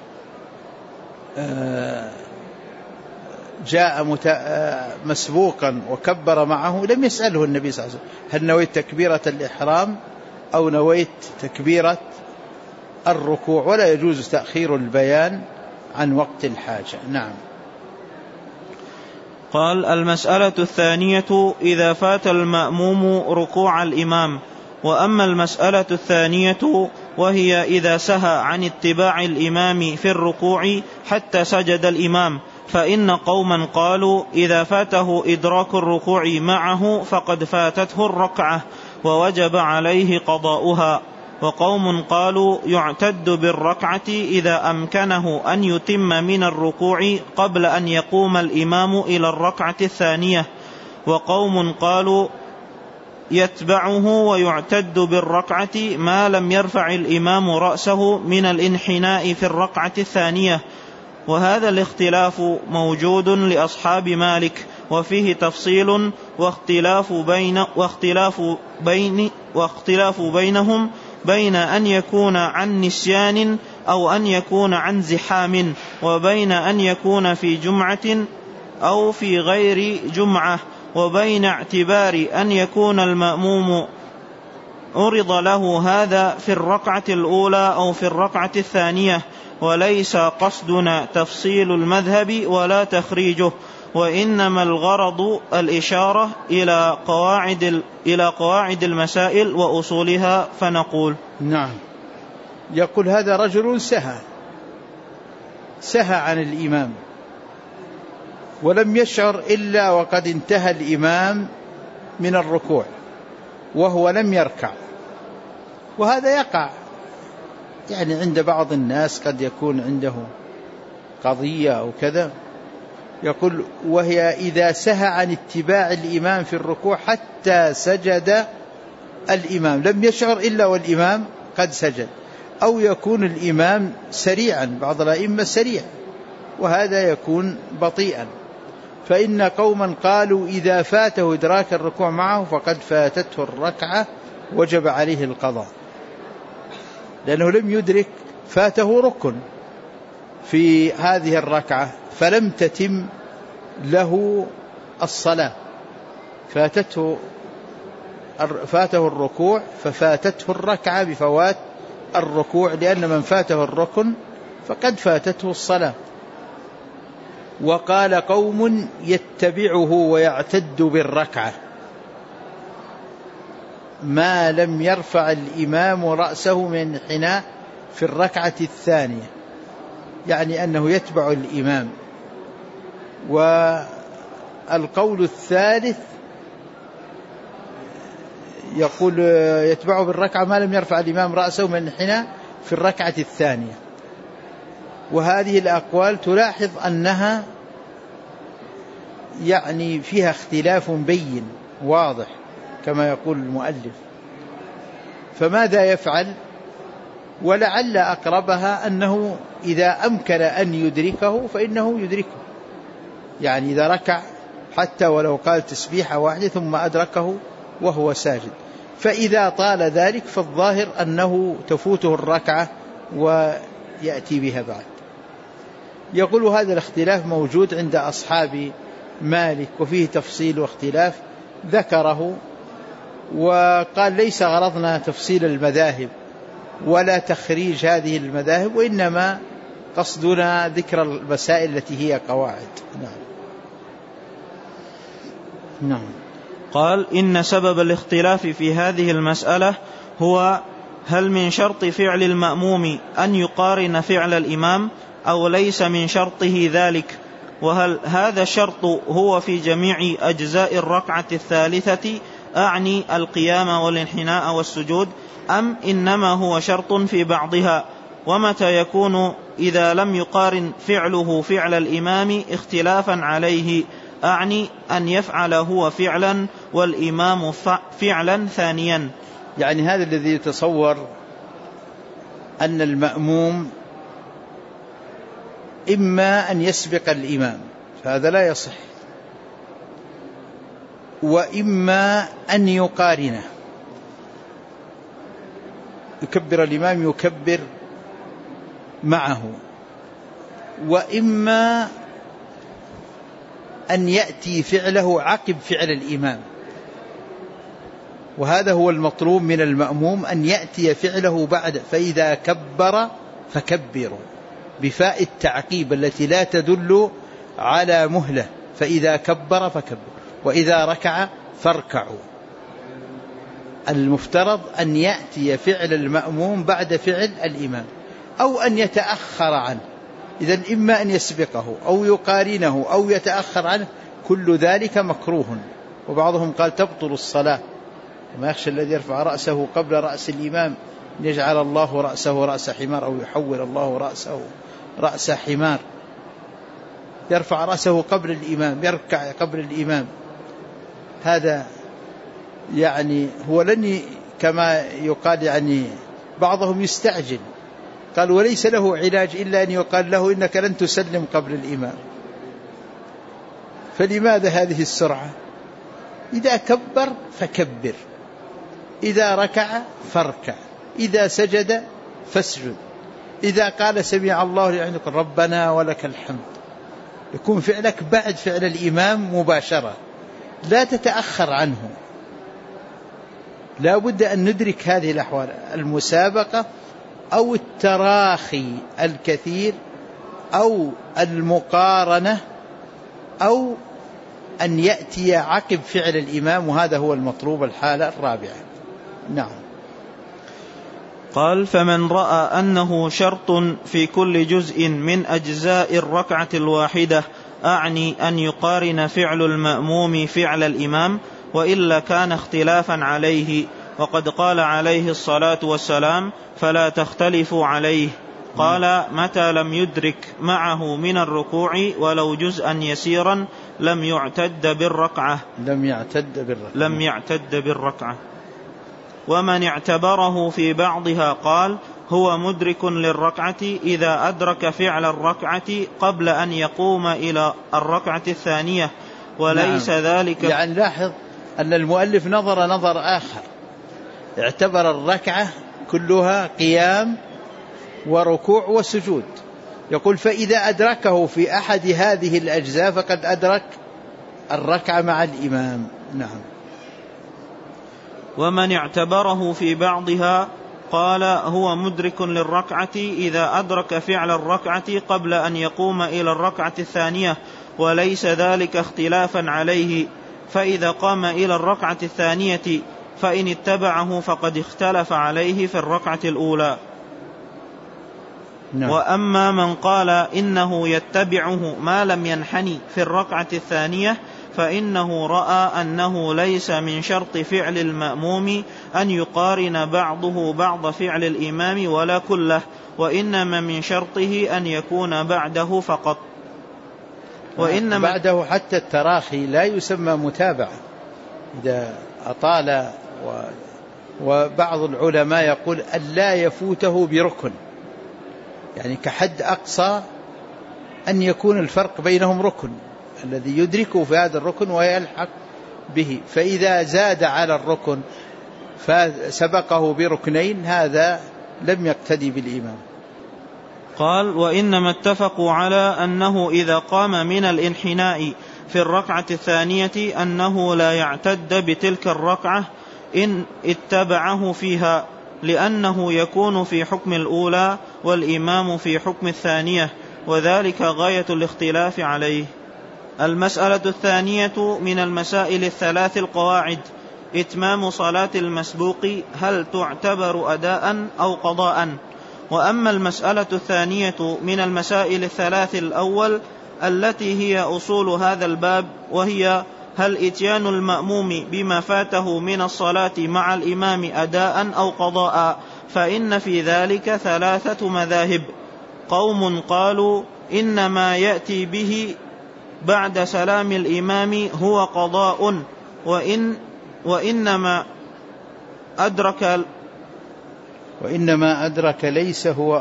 [SPEAKER 2] جاء مسبوقا وكبر معه، لم يسأله النبي صلى الله عليه وسلم هل نويت تكبيرة الإحرام أو نويت تكبيرة الركوع، ولا يجوز تأخير البيان عن وقت الحاجة. نعم.
[SPEAKER 1] قال: المسألة الثانية: إذا فات المأموم ركوع الإمام. وأما المسألة الثانية وهي إذا سهى عن اتباع الإمام في الركوع حتى سجد الإمام، فإن قوما قالوا إذا فاته إدراك الركوع معه فقد فاتته الركعة ووجب عليه قضاؤها، وقوم قالوا يعتد بالركعة إذا أمكنه أن يتم من الركوع قبل أن يقوم الإمام إلى الركعة الثانية، وقوم قالوا يتبعه ويعتد بالركعة ما لم يرفع الإمام رأسه من الانحناء في الركعة الثانية. وهذا الاختلاف موجود لأصحاب مالك، وفيه تفصيل واختلاف بينهم بين أن يكون عن نسيان أو أن يكون عن زحام، وبين أن يكون في جمعة أو في غير جمعة، وبين اعتبار أن يكون المأموم عرض له هذا في الركعة الأولى أو في الركعة الثانية. وليس قصدنا تفصيل المذهب ولا تخريجه، وإنما الغرض الإشارة إلى قواعد المسائل وأصولها. فنقول:
[SPEAKER 2] نعم. يقول هذا رجل سهى عن الإمام ولم يشعر إلا وقد انتهى الإمام من الركوع وهو لم يركع، وهذا يقع يعني عند بعض الناس، قد يكون عنده قضية أو كذا. يقول وهي إذا سهى عن اتباع الإمام في الركوع حتى سجد الإمام، لم يشعر إلا والإمام قد سجد، أو يكون الإمام سريعا، بعض الأئمة سريع وهذا يكون بطيئا. فإن قوما قالوا إذا فاته إدراك الركوع معه فقد فاتته الركعة وجب عليه القضاء، لأنه لم يدرك، فاته ركن في هذه الركعة فلم تتم له الصلاة، فاته الركوع ففاتته الركعة بفوات الركوع، لأن من فاته الركن فقد فاتته الصلاة. وقال قوم يتبعه ويعتد بالركعة ما لم يرفع الإمام رأسه من الانحناء في الركعة الثانية، يعني أنه يتبع الإمام. والقول الثالث يقول يتبعه بالركعة ما لم يرفع الإمام رأسه من الانحناء في الركعة الثانية. وهذه الأقوال تلاحظ أنها يعني فيها اختلاف بين واضح كما يقول المؤلف، فماذا يفعل؟ ولعل أقربها أنه إذا أمكن أن يدركه فإنه يدركه، يعني إذا ركع حتى ولو قال تسبيحة واحدة ثم أدركه وهو ساجد، فإذا طال ذلك فالظاهر أنه تفوته الركعة ويأتي بها بعد. يقول هذا الاختلاف موجود عند أصحاب مالك، وفيه تفصيل واختلاف ذكره، وقال ليس غرضنا تفصيل المذاهب ولا تخريج هذه المذاهب، وإنما قصدنا ذكر المسائل التي هي قواعد. نعم.
[SPEAKER 1] قال: إن سبب الاختلاف في هذه المسألة هو هل من شرط فعل المأموم أن يقارن فعل الإمام أو ليس من شرطه ذلك، وهل هذا الشرط هو في جميع أجزاء الركعة الثالثة أعني القيام والانحناء والسجود، أم إنما هو شرط في بعضها، ومتى يكون إذا لم يقارن فعله فعل الإمام اختلافا عليه أعني أن يفعل هو فعلا والإمام فعلا ثانيا.
[SPEAKER 2] يعني هذا الذي يتصور أن المأموم إما أن يسبق الإمام فهذا لا يصح، وإما أن يقارنه، يكبر الإمام يكبر معه، وإما أن يأتي فعله عقب فعل الإمام، وهذا هو المطلوب من المأموم أن يأتي فعله بعد، فإذا كبر فكبروا بفاء التعقيب التي لا تدل على مهلة، فإذا كبر فكبروا، وإذا ركع فاركعوا. المفترض أن يأتي فعل المأموم بعد فعل الإمام أو أن يتأخر عنه، إذن إما أن يسبقه أو يقارنه أو يتأخر عنه، كل ذلك مكروه. وبعضهم قال تبطل الصلاة، وما يخشى الذي يرفع رأسه قبل رأس الإمام يجعل الله رأسه رأس حمار، أو يحول الله رأسه رأس حمار، يرفع رأسه قبل الإمام، يركع قبل الإمام. هذا يعني هو لن كما يقال، يعني بعضهم يستعجل، قال وليس له علاج إلا أن يقال له إنك لن تسلم قبل الإمام. فلماذا هذه السرعة؟ إذا كبر فكبر، إذا ركع فاركع، إذا سجد فاسجد، إذا قال سمع الله لمن حمده ربنا ولك الحمد، يكون فعلك بعد فعل الإمام مباشرة، لا تتأخر عنه. لا بد أن ندرك هذه الأحوال، المسابقة أو التراخي الكثير أو المقارنة أو أن يأتي عقب فعل الإمام، وهذا هو المطلوب الحالة الرابعة. نعم.
[SPEAKER 1] قال: فمن رأى أنه شرط في كل جزء من أجزاء الركعة الواحدة أعني أن يقارن فعل المأموم فعل الإمام، وإلا كان اختلافا عليه، وقد قال عليه الصلاة والسلام: فلا تختلفوا عليه. قال: متى لم يدرك معه من الركوع ولو جزءا يسيرا لم يعتد بالركعة. ومن اعتبره في بعضها قال: هو مدرك للركعة إذا أدرك فعل الركعة قبل أن يقوم إلى الركعة الثانية، وليس ذلك.
[SPEAKER 2] يعني لاحظ أن المؤلف نظر آخر، اعتبر الركعة كلها قيام وركوع وسجود، يقول فإذا أدركه في أحد هذه الأجزاء فقد أدرك الركعة مع الإمام. نعم.
[SPEAKER 1] ومن اعتبره في بعضها قال: هو مدرك للركعة إذا أدرك فعل الركعة قبل أن يقوم إلى الركعة الثانية، وليس ذلك اختلافا عليه، فإذا قام إلى الركعة الثانية فإن اتبعه فقد اختلف عليه في الركعة الأولى.
[SPEAKER 2] نعم.
[SPEAKER 1] وأما من قال إنه يتبعه ما لم ينحني في الركعة الثانية فإنه رأى أنه ليس من شرط فعل المأموم أن يقارن بعضه بعض فعل الإمام ولا كله، وإنما من شرطه أن يكون بعده فقط.
[SPEAKER 2] وإنما بعده حتى التراخي لا يسمى متابعة إذا أطال. وبعض العلماء يقول أن لا يفوته بركن، يعني كحد أقصى أن يكون الفرق بينهم ركن، الذي يدركه في هذا الركن ويلحق به، فإذا زاد على الركن فسبقه بركنين هذا لم يقتدي بالإمام.
[SPEAKER 1] قال: وإنما اتفقوا على أنه إذا قام من الانحناء في الركعة الثانية أنه لا يعتد بتلك الركعة إن اتبعه فيها، لأنه يكون في حكم الأولى والإمام في حكم الثانية، وذلك غاية الاختلاف عليه. المسألة الثانية من المسائل الثلاث القواعد: إتمام صلاة المسبوق هل تعتبر أداء أو قضاء؟ وأما المسألة الثانية من المسائل الثلاث الأول التي هي أصول هذا الباب، وهي هل إتيان المأموم بما فاته من الصلاة مع الإمام أداء أو قضاء، فإن في ذلك ثلاثة مذاهب. قوم قالوا إنما يأتي به بعد سلام الإمام هو قضاء، وإنما أدرك ليس هو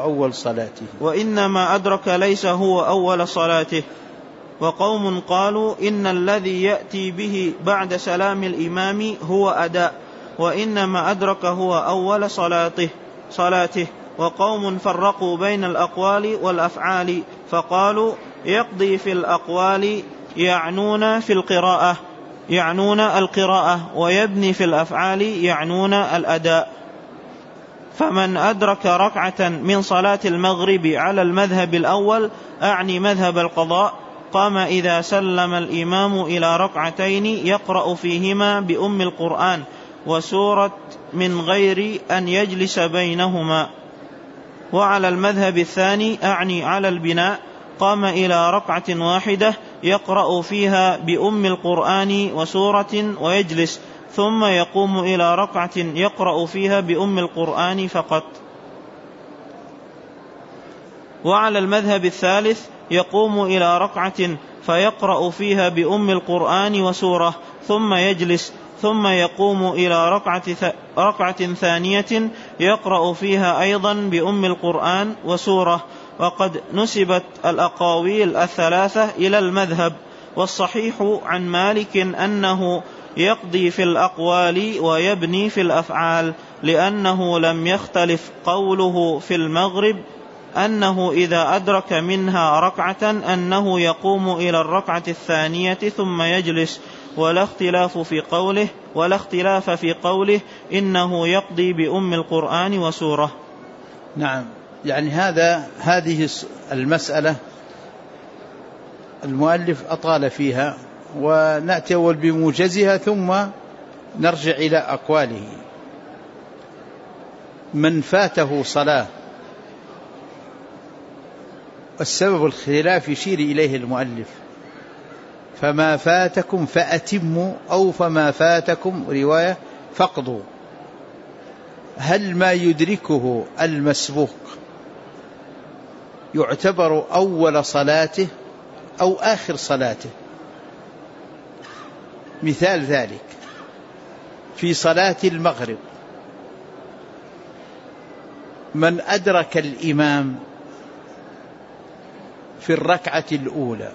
[SPEAKER 1] أول صلاته. وقوم قالوا إن الذي يأتي به بعد سلام الإمام هو أداء، وإنما أدرك هو أول صلاته. وقوم فرقوا بين الأقوال والأفعال فقالوا يقضي في الأقوال يعنون القراءة، ويبني في الأفعال يعنون الأداء. فمن أدرك ركعة من صلاة المغرب على المذهب الأول، أعني مذهب القضاء، قام إذا سلم الإمام إلى ركعتين يقرأ فيهما بأم القرآن وسورة من غير أن يجلس بينهما. وعلى المذهب الثاني، أعني على البناء، قام إلى ركعة واحدة يقرأ فيها بأم القرآن وسورة ويجلس، ثم يقوم إلى ركعة يقرأ فيها بأم القرآن فقط. وعلى المذهب الثالث، يقوم إلى ركعة فيقرأ فيها بأم القرآن وسورة ثم يجلس، ثم يقوم إلى ركعة ثانية يقرأ فيها أيضا بأم القرآن وسورة. وقد نسبت الأقاويل الثلاثة إلى المذهب، والصحيح عن مالك أنه يقضي في الأقوال ويبني في الأفعال، لأنه لم يختلف قوله في المغرب أنه إذا أدرك منها ركعة أنه يقوم إلى الركعة الثانية ثم يجلس، ولا اختلاف في قوله إنه يقضي بأم القرآن وسورة.
[SPEAKER 2] نعم، يعني هذه المسألة المؤلف أطال فيها، ونأتي أول بموجزها ثم نرجع إلى أقواله. من فاته صلاة، السبب الخلاف يشير إليه المؤلف، فما فاتكم فأتموا، أو فما فاتكم رواية فاقضوا. هل ما يدركه المسبوق يعتبر أول صلاته أو آخر صلاته؟ مثال ذلك في صلاة المغرب، من أدرك الإمام في الركعة الأولى،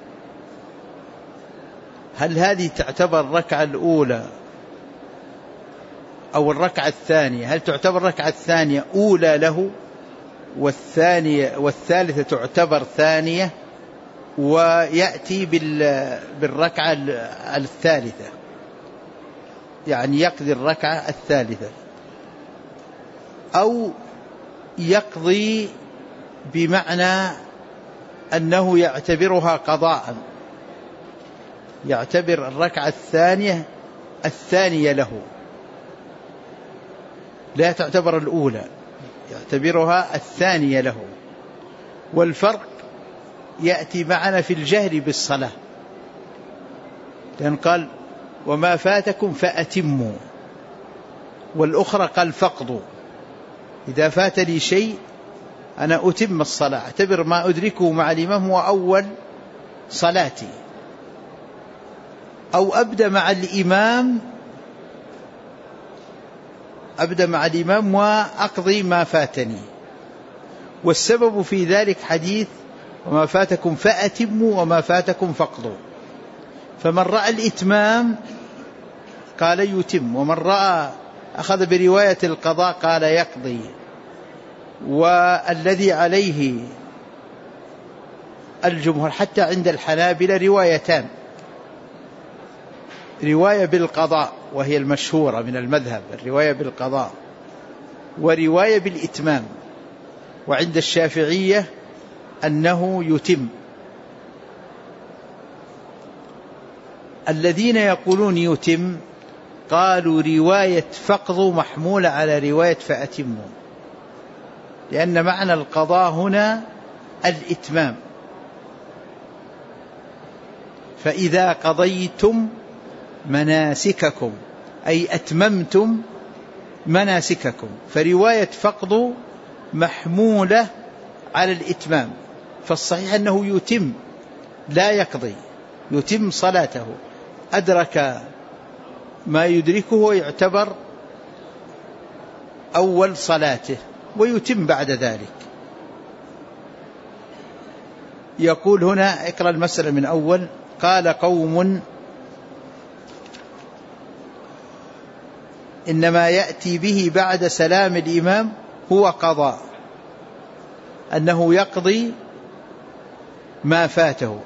[SPEAKER 2] هل هذه تعتبر الركعة الأولى أو الركعة الثانية؟ هل تعتبر الركعة الثانية أولى له، والثالثة تعتبر ثانية، ويأتي بالركعة الثالثة، يعني يقضي الركعة الثالثة، أو يقضي بمعنى أنه يعتبرها قضاء، يعتبر الركعة الثانية له، لا تعتبر الأولى، يعتبرها الثانية له. والفرق يأتي معنا في الجهر بالصلاة، لأن قال وما فاتكم فأتموا، والأخرى قال فاقضوا. إذا فاتني شيء أنا أتم الصلاة، اعتبر ما أدركه مع الإمام هو أول صلاتي، أو أبدأ مع الإمام وأقضي ما فاتني. والسبب في ذلك حديث وما فاتكم فأتموا وما فاتكم فاقضوا. فمن رأى الإتمام قال يتم، ومن رأى أخذ برواية القضاء قال يقضي. والذي عليه الجمهور حتى عند الحنابلة روايتان، رواية بالقضاء وهي المشهورة من المذهب، الرواية بالقضاء، ورواية بالإتمام. وعند الشافعية أنه يتم. الذين يقولون يتم قالوا رواية فقضوا محمولة على رواية فأتموا، لأن معنى القضاء هنا الإتمام. فإذا قضيتم مناسككم أي أتممتم مناسككم، فرواية فقضوا محمولة على الإتمام، فالصحيح أنه يتم لا يقضي، يتم صلاته، أدرك ما يدركه ويعتبر أول صلاته ويتم بعد ذلك. يقول هنا اقرأ المسألة من أول. قال قوم إنما يأتي به بعد سلام الإمام هو قضاء، أنه يقضي ما فاته،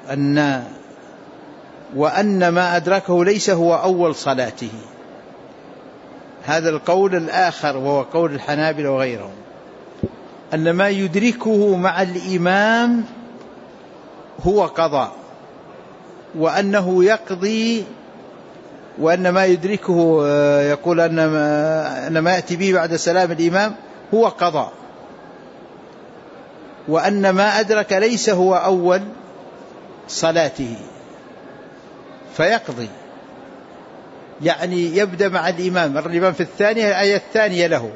[SPEAKER 2] وأن ما أدركه ليس هو أول صلاته. هذا القول الآخر وهو قول الحنابلة وغيرهم، أن ما يدركه مع الإمام هو قضاء، وأنه يقضي، وأن ما يدركه يقول أن ما يأتي به بعد سلام الإمام هو قضاء، وأن ما أدرك ليس هو أول صلاته فيقضي، يعني يبدأ مع الإمام في الثانية، الآية الثانية له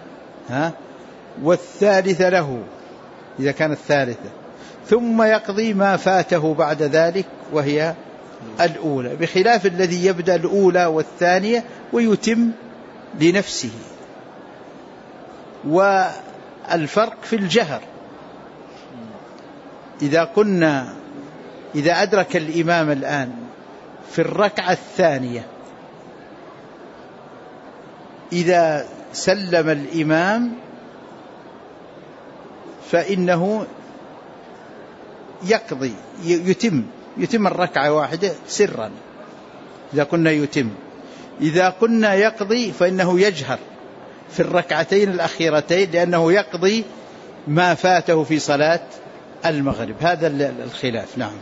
[SPEAKER 2] والثالثة له إذا كانت ثالثة، ثم يقضي ما فاته بعد ذلك وهي الأولى، بخلاف الذي يبدأ الأولى والثانية ويتم لنفسه. والفرق في الجهر، إذا أدرك الإمام الآن في الركعة الثانية، إذا سلم الإمام فإنه يقضي، يتم الركعة واحدة سرا إذا كنا يتم. إذا كنا يقضي فإنه يجهر في الركعتين الأخيرتين، لأنه يقضي ما فاته في صلاة المغرب. هذا الخلاف. نعم.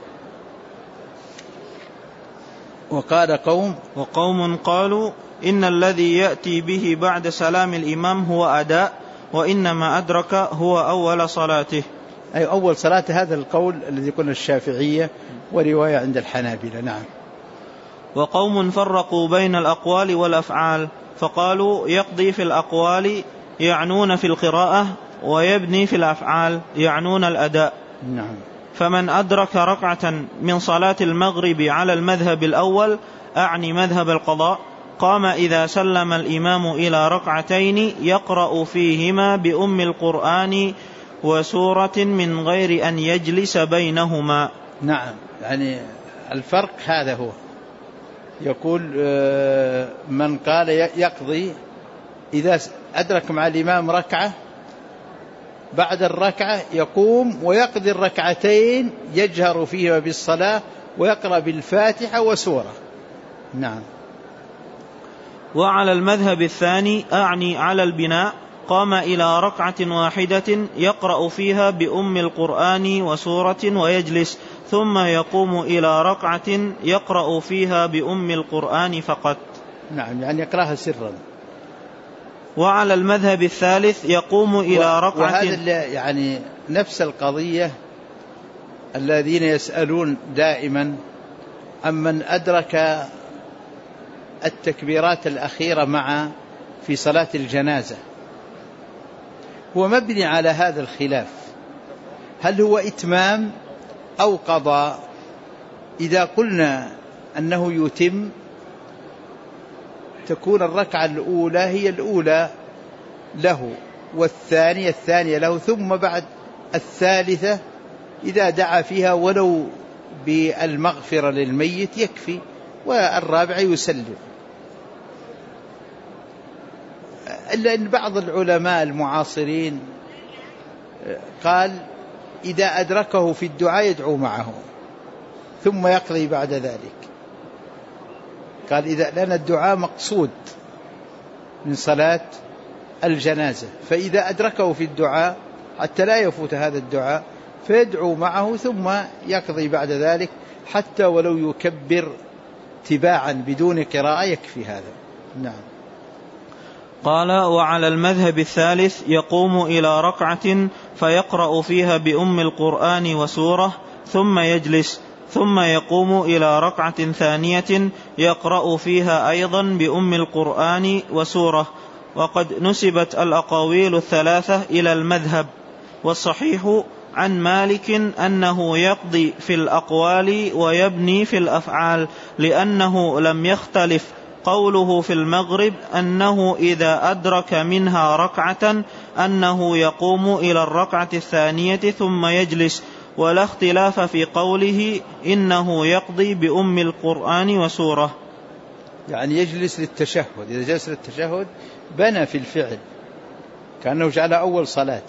[SPEAKER 2] وقال
[SPEAKER 1] وقوم قالوا إن الذي يأتي به بعد سلام الإمام هو أداء، وإنما أدرك هو أول صلاته،
[SPEAKER 2] أي أول صلاة. هذا القول الذي قلنا الشافعية ورواية عند الحنابلة. نعم.
[SPEAKER 1] وقوم فرقوا بين الأقوال والأفعال فقالوا يقضي في الأقوال يعنون في القراءة، ويبني في الأفعال يعنون الأداء.
[SPEAKER 2] نعم.
[SPEAKER 1] فمن أدرك ركعة من صلاة المغرب على المذهب الأول، أعني مذهب القضاء، قام إذا سلم الإمام إلى ركعتين يقرأ فيهما بأم القرآن وسورة من غير أن يجلس بينهما.
[SPEAKER 2] نعم، يعني الفرق هذا هو. يقول من قال يقضي إذا أدرك مع الإمام ركعة، بعد الركعة يقوم ويقضي الركعتين يجهر فيها بالصلاة ويقرأ بالفاتحة وسورة. نعم.
[SPEAKER 1] وعلى المذهب الثاني، أعني على البناء، قام إلى ركعة واحدة يقرأ فيها بأم القرآن وسورة ويجلس، ثم يقوم إلى ركعة يقرأ فيها بأم القرآن فقط.
[SPEAKER 2] نعم، يعني يقرأها سرا.
[SPEAKER 1] وعلى المذهب الثالث يقوم إلى ركعة.
[SPEAKER 2] وهذا يعني نفس القضية الذين يسألون دائما أمن أدرك التكبيرات الأخيرة في صلاة الجنازة، هو مبني على هذا الخلاف، هل هو إتمام أو قضاء؟ إذا قلنا أنه يتم تكون الركعة الأولى هي الأولى له، والثانية الثانية له، ثم بعد الثالثة إذا دعا فيها ولو بالمغفرة للميت يكفي، والرابعة يسلم. إلا أن بعض العلماء المعاصرين قال إذا أدركه في الدعاء يدعو معه ثم يقضي بعد ذلك. قال لأن الدعاء مقصود من صلاة الجنازة، فإذا أدركه في الدعاء حتى لا يفوت هذا الدعاء فيدعو معه ثم يقضي بعد ذلك، حتى ولو يكبر تباعا بدون قراءة يكفي هذا. نعم.
[SPEAKER 1] قال: وعلى المذهب الثالث يقوم إلى ركعة فيقرأ فيها بأم القرآن وسورة ثم يجلس، ثم يقوم إلى ركعة ثانية يقرأ فيها أيضا بأم القرآن وسورة. وقد نسبت الأقاويل الثلاثة إلى المذهب، والصحيح عن مالك أنه يقضي في الأقوال ويبني في الأفعال، لأنه لم يختلف قوله في المغرب أنه إذا أدرك منها ركعة أنه يقوم إلى الركعة الثانية ثم يجلس، ولا اختلاف في قوله إنه يقضي بأم القرآن وسورة.
[SPEAKER 2] يعني يجلس للتشهد، إذا جلس للتشهد بنى في الفعل كأنه جعل أول صلاة،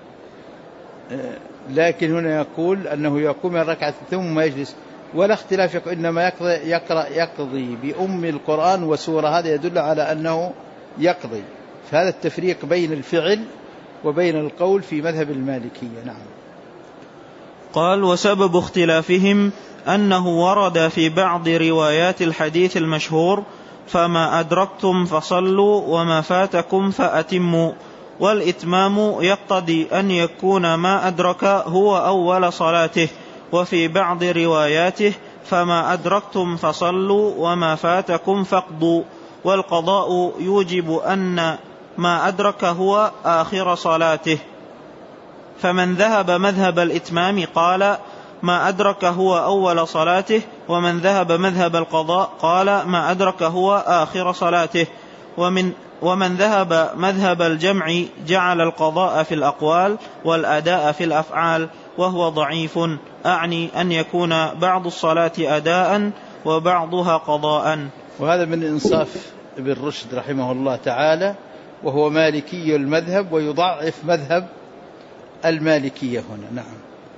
[SPEAKER 2] لكن هنا يقول أنه يقوم إلى الركعة ثم يجلس، ولا اختلاف، إنما يقضي بأم القرآن وسورة. هذا يدل على أنه يقضي. فهذا التفريق بين الفعل وبين القول في مذهب المالكية. نعم.
[SPEAKER 1] قال: وسبب اختلافهم أنه ورد في بعض روايات الحديث المشهور: فما أدركتم فصلوا وما فاتكم فأتموا. والإتمام يقتضي أن يكون ما أدرك هو أول صلاته. وفي بعض رواياته: فما أدركتم فصلوا وما فاتكم فاقضوا. والقضاء يوجب أن ما أدرك هو آخر صلاته. فمن ذهب مذهب الإتمام قال ما أدرك هو أول صلاته، ومن ذهب مذهب القضاء قال ما أدرك هو آخر صلاته. ومن ذهب مذهب الجمع جعل القضاء في الأقوال والأداء في الأفعال، وهو ضعيف، أعني أن يكون بعض الصلاة أداء وبعضها قضاء.
[SPEAKER 2] وهذا من إنصاف ابن رشد رحمه الله تعالى، وهو مالكي المذهب ويضعف مذهب المالكية هنا. نعم.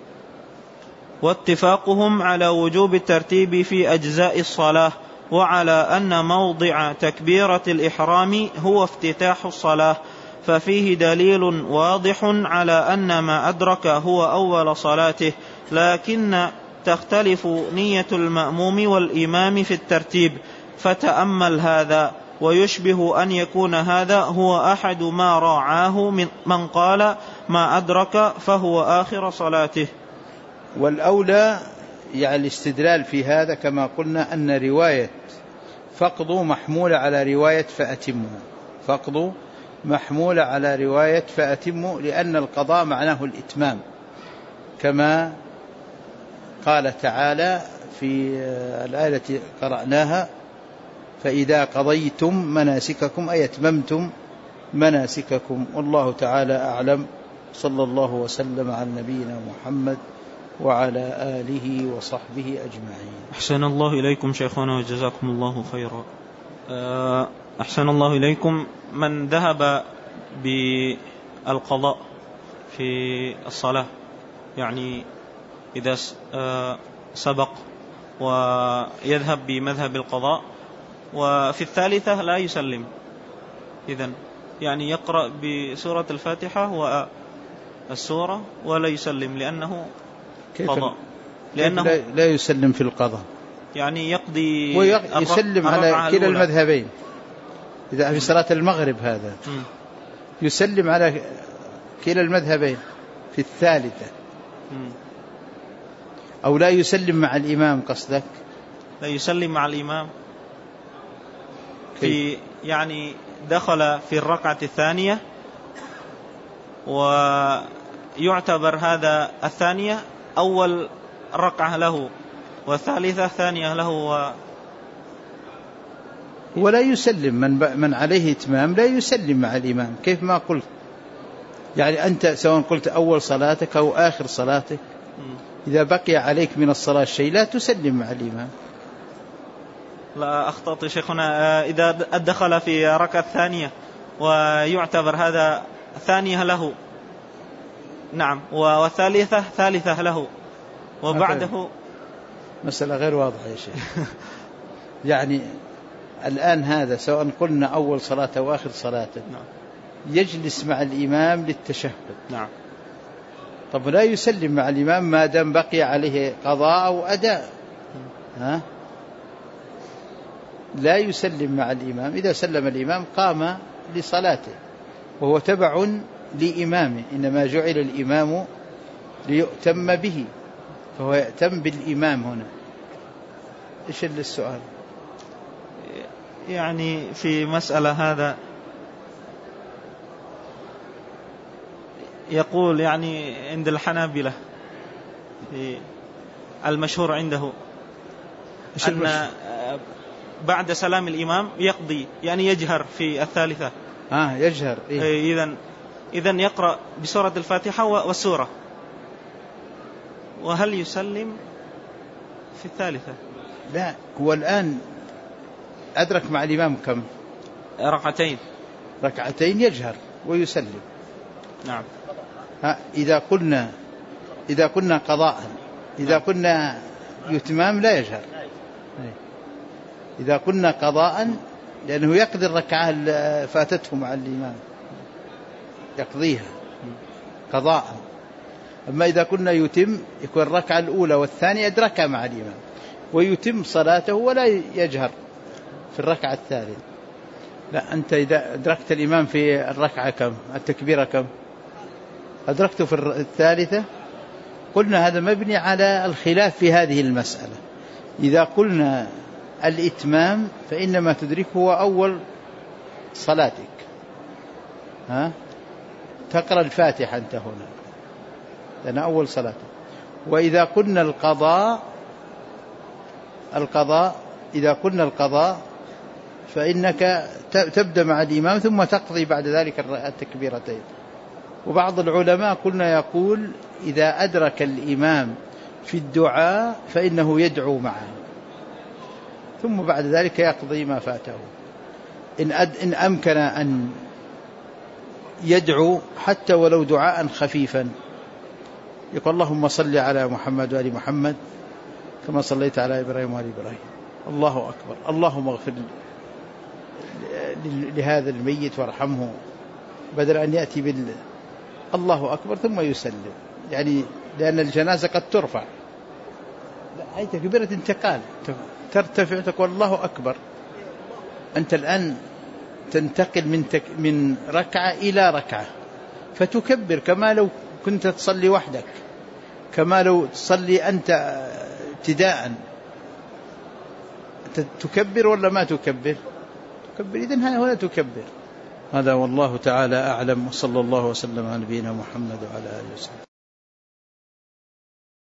[SPEAKER 1] واتفاقهم على وجوب الترتيب في أجزاء الصلاة، وعلى أن موضع تكبيرة الإحرام هو افتتاح الصلاة، ففيه دليل واضح على أن ما أدرك هو أول صلاته، لكن تختلف نية المأموم والإمام في الترتيب. فتأمل هذا، ويشبه أن يكون هذا هو أحد ما راعاه من قال ما أدرك فهو آخر صلاته.
[SPEAKER 2] والأولى يعني الاستدلال في هذا كما قلنا أن رواية فقضوا محمولة على رواية فأتموا، فقضوا محمولة على رواية فأتموا، لأن القضاء معناه الإتمام، كما قال تعالى في الآية التي قرأناها: فإذا قضيتم مناسككم أي أتممتم مناسككم. والله تعالى أعلم. صلى الله وسلم على نبينا محمد وعلى آله وصحبه أجمعين.
[SPEAKER 1] أحسن الله إليكم شيخنا وجزاكم الله خيرا. أحسن الله إليكم. من ذهب بالقضاء في الصلاة، يعني إذا سبق ويذهب بمذهب القضاء، وفي الثالثة لا يسلم، إذن يعني يقرأ بسورة الفاتحة والسورة ولا يسلم لأنه قضاء، لأنه
[SPEAKER 2] لا يسلم في القضاء،
[SPEAKER 1] يعني يقضي
[SPEAKER 2] ويسلم على كلا المذهبين. إذا في صلاة المغرب هذا يسلم على كلا المذهبين في الثالثة، أو لا يسلم مع الإمام. قصدك
[SPEAKER 1] لا يسلم مع الإمام في يعني دخل في الركعة الثانية، ويعتبر هذا الثانية أول ركعة له، والثالثة ثانية له،
[SPEAKER 2] ولا يسلم. من عليه إتمام لا يسلم مع الإمام، كيف ما قلت. يعني أنت سواء قلت أول صلاتك أو آخر صلاتك، إذا بقي عليك من الصلاة شيء لا تسلم مع الإمام.
[SPEAKER 1] لا أخطأت شيخنا، إذا دخل في ركعة ثانية ويعتبر هذا ثانية له، نعم، والثالثة ثالثة له، وبعده
[SPEAKER 2] مسألة غير واضحة يا شيخ. يعني الآن هذا سواء قلنا أول صلاة أو آخر صلاة، يجلس مع الإمام للتشهد،
[SPEAKER 1] نعم.
[SPEAKER 2] طب لا يسلم مع الإمام ما دام بقي عليه قضاء أو أداء، ها؟ لا يسلم مع الإمام. إذا سلم الإمام قام لصلاته وهو تبع لإمامه، إنما جعل الإمام ليؤتم به، فهو يأتم بالإمام هنا. إيش السؤال؟
[SPEAKER 1] يعني في مسألة هذا يقول يعني عند الحنابلة المشهور عنده أن بعد سلام الإمام يقضي، يعني يجهر في الثالثة.
[SPEAKER 2] يجهر.
[SPEAKER 1] إذن يقرأ بسورة الفاتحة والسورة، وهل يسلم في الثالثة؟
[SPEAKER 2] لا، هو الآن أدرك مع الإمام كم؟ ركعتين يجهر ويسلم.
[SPEAKER 1] نعم.
[SPEAKER 2] إذا قلنا قضاء، إذا قلنا يتمام لا يجهر. إذا قلنا قضاء لأنه يقضي الركعة اللي فاتته مع الإمام، يقضيها قضاء. أما إذا كنا يتم يكون الركعة الأولى والثانية أدركها مع الإمام ويتم صلاته ولا يجهر في الركعة الثالثة. لا، أنت إذا أدركت الإمام في الركعة كم؟ التكبيرة كم؟ أدركته في الثالثة. قلنا هذا مبني على الخلاف في هذه المسألة. إذا قلنا الإتمام فإنما تدركه هو أول صلاتك، تقرأ الفاتحة أنت هنا لأن أول صلاتك. وإذا قلنا القضاء إذا قلنا القضاء فإنك تبدأ مع الإمام ثم تقضي بعد ذلك التكبيرتين. وبعض العلماء قلنا يقول إذا أدرك الإمام في الدعاء فإنه يدعو معه ثم بعد ذلك يقضي ما فاته. إن أمكن أن يدعو حتى ولو دعاء خفيفا، يقول اللهم صل على محمد وآل محمد كما صليت على إبراهيم وآل إبراهيم، الله أكبر، اللهم اغفر لهذا الميت وارحمه، بدل أن يأتي الله أكبر ثم يسلم، يعني لأن الجنازة قد ترفع. لا، هي تكبيرة انتقال، ترتفع تقول الله أكبر. أنت الآن تنتقل من ركعة إلى ركعة فتكبر كما لو كنت تصلي وحدك، كما لو تصلي أنت ابتداء. تكبر ولا ما تكبر؟ تكبر. إذن هنا تكبر. هذا والله تعالى أعلم، وصلى الله وسلم على نبينا محمد وعلى آله وسلم.